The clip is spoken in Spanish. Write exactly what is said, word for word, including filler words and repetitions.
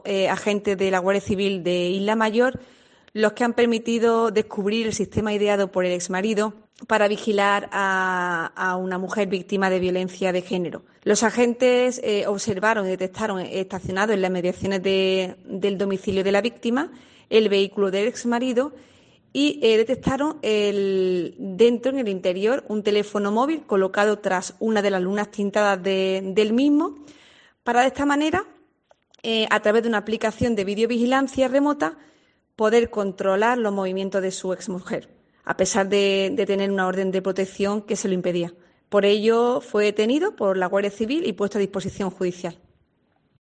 eh, agentes de la Guardia Civil de Isla Mayor los que han permitido descubrir el sistema ideado por el exmarido para vigilar a, a una mujer víctima de violencia de género. Los agentes eh, observaron y detectaron estacionado en las mediaciones de, del domicilio de la víctima el vehículo del exmarido y eh, detectaron el, dentro, en el interior, un teléfono móvil colocado tras una de las lunas tintadas de, del mismo, para de esta manera, eh, a través de una aplicación de videovigilancia remota, poder controlar los movimientos de su exmujer, a pesar de, de tener una orden de protección que se lo impedía. Por ello, fue detenido por la Guardia Civil y puesto a disposición judicial.